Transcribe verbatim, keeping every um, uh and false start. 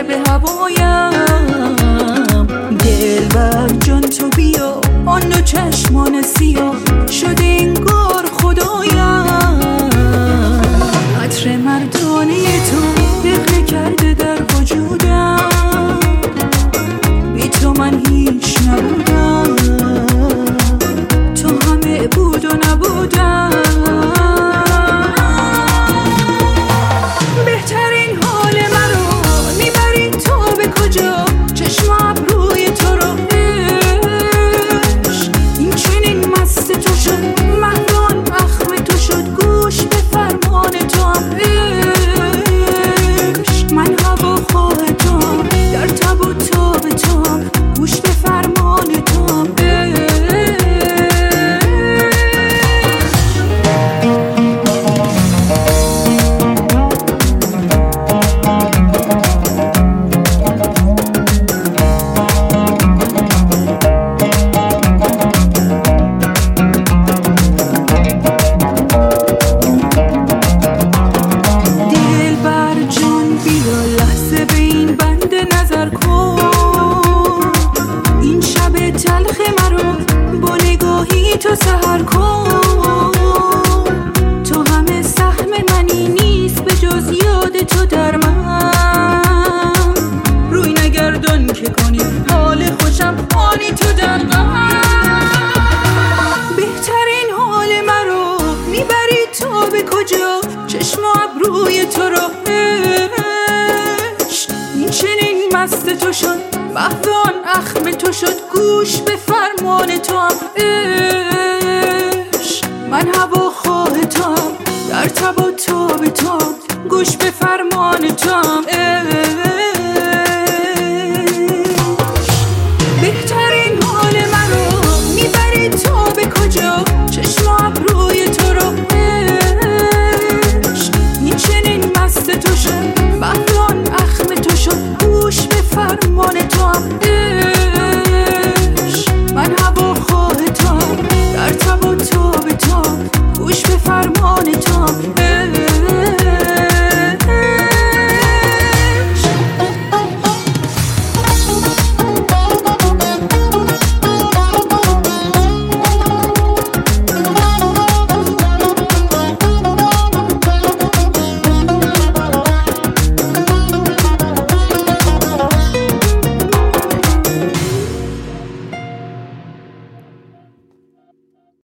به هوایم. دلبر جان تو بیا، آن دو چشمان سیاه شده انگار خدایم. عطر مردانه تو دقیقه کرده در وجودم، بی تو من هیچ نبودم، تو همه بود و نبودم. بهترین حال مرا میبری تو به کجا؟ چشم ابروی تو رو عشق این چنین مست تو شد، مهمان اخم تو شد، گوش به فرمان تو هم عشق. من هواخواه توام، در تب و تاب توام، گوش به فرمان تو هم تلخ مرا با نگاهی تو سحر کن. تو همه سهم منی نیست به جز یاد تو در من. روی نگردان که کنی حال خوشم آنی تو در من. بهترین حال مرا میبری تو به کجا؟ چشم و ابروی تو رو عشق این چنین مست تو شد، مهوان اخم تو شد، گوش به فرمان تو هم عشق. من هواخواه تو هم، در تب و تاب تو هم، گوش به فرمان تو هم.